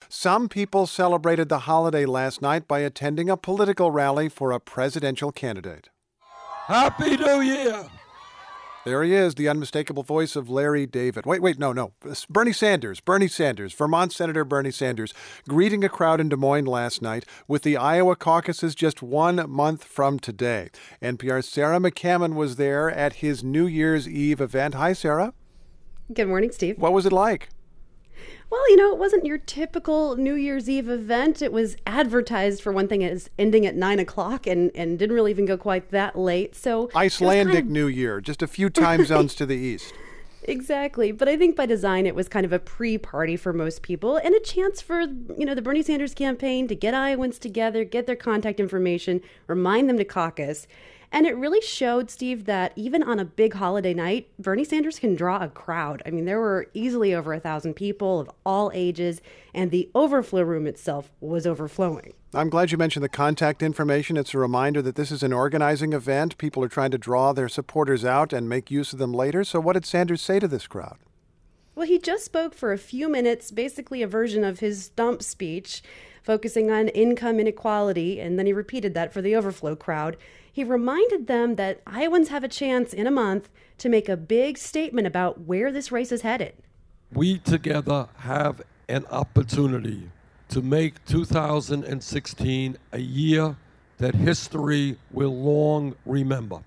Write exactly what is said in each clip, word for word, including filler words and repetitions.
Some people celebrated the holiday last night by attending a political rally for a presidential candidate. Happy New Year! There he is, the unmistakable voice of Larry David. Wait, wait, no, no. Bernie Sanders, Bernie Sanders, Vermont Senator Bernie Sanders, greeting a crowd in Des Moines last night with the Iowa caucuses just one month from today. N P R's Sarah McCammon was there at his New Year's Eve event. Hi, Sarah. Good morning, Steve. What was it like? Well, you know, it wasn't your typical New Year's Eve event. It was advertised, for one thing, as ending at nine o'clock and, and didn't really even go quite that late. So Icelandic kind of... New Year, just a few time zones to the east. Exactly. But I think by design, it was kind of a pre-party for most people and a chance for, you know, the Bernie Sanders campaign to get Iowans together, get their contact information, remind them to caucus. And it really showed, Steve, that even on a big holiday night, Bernie Sanders can draw a crowd. I mean, there were easily over a thousand people of all ages, and the overflow room itself was overflowing. I'm glad you mentioned the contact information. It's a reminder that this is an organizing event. People are trying to draw their supporters out and make use of them later. So what did Sanders say to this crowd? Well, he just spoke for a few minutes, basically a version of his stump speech, focusing on income inequality, and then he repeated that for the overflow crowd. He reminded them that Iowans have a chance in a month to make a big statement about where this race is headed. We together have an opportunity to make two thousand sixteen a year that history will long remember.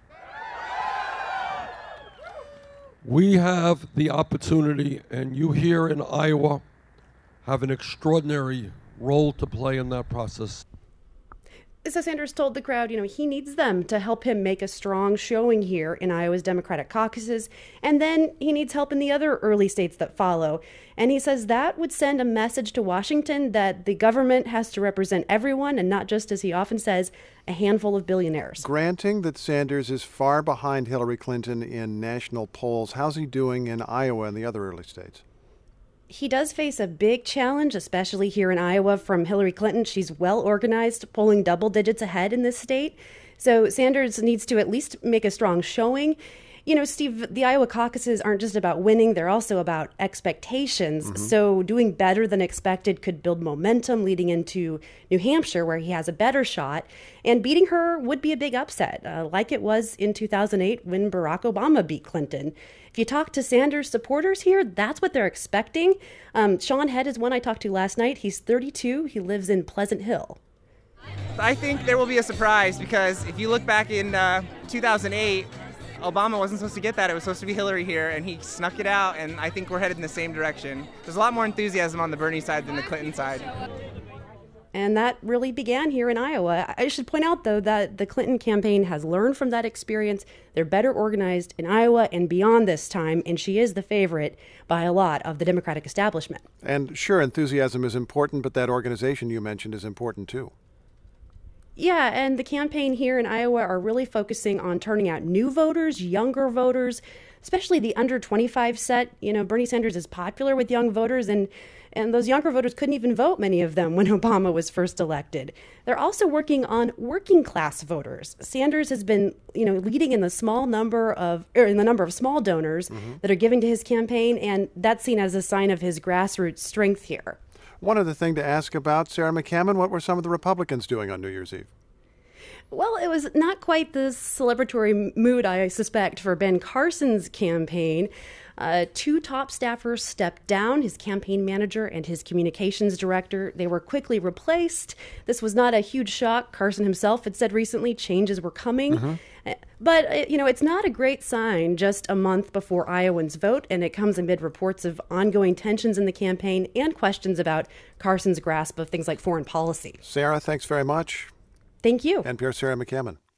We have the opportunity, and you here in Iowa have an extraordinary role to play in that process. So Sanders told the crowd, you know, he needs them to help him make a strong showing here in Iowa's Democratic caucuses, and then he needs help in the other early states that follow. And he says that would send a message to Washington that the government has to represent everyone and not just, as he often says, a handful of billionaires. Granting that Sanders is far behind Hillary Clinton in national polls, how's he doing in Iowa and the other early states? He does face a big challenge, especially here in Iowa, from Hillary Clinton. She's well organized, polling double digits ahead in this state. So Sanders needs to at least make a strong showing. You know, Steve, the Iowa caucuses aren't just about winning, they're also about expectations. Mm-hmm. So doing better than expected could build momentum leading into New Hampshire, where he has a better shot. And beating her would be a big upset, uh, like it was in two thousand eight when Barack Obama beat Clinton. If you talk to Sanders supporters here, that's what they're expecting. Um, Sean Head is one I talked to last night. He's thirty-two. He lives in Pleasant Hill. I think there will be a surprise because if you look back in uh, two thousand eight, Obama wasn't supposed to get that. It was supposed to be Hillary here, and he snuck it out, and I think we're headed in the same direction. There's a lot more enthusiasm on the Bernie side than the Clinton side. And that really began here in Iowa. I should point out, though, that the Clinton campaign has learned from that experience. They're better organized in Iowa and beyond this time, and she is the favorite by a lot of the Democratic establishment. And sure, enthusiasm is important, but that organization you mentioned is important, too. Yeah, and the campaign here in Iowa are really focusing on turning out new voters, younger voters, especially the under twenty-five set. You know, Bernie Sanders is popular with young voters, and And those younger voters couldn't even vote, many of them, when Obama was first elected. They're also working on working class voters. Sanders has been, you know, leading in the small number of, or in the number of small donors mm-hmm. that are giving to his campaign, and that's seen as a sign of his grassroots strength here. One other thing to ask about, Sarah McCammon, what were some of the Republicans doing on New Year's Eve? Well, it was not quite the celebratory mood, I suspect, for Ben Carson's campaign. Uh, two top staffers stepped down, his campaign manager and his communications director. They were quickly replaced. This was not a huge shock. Carson himself had said recently changes were coming. Mm-hmm. But, you know, it's not a great sign just a month before Iowans vote, and it comes amid reports of ongoing tensions in the campaign and questions about Carson's grasp of things like foreign policy. Sarah, thanks very much. Thank you. N P R's Sarah McCammon.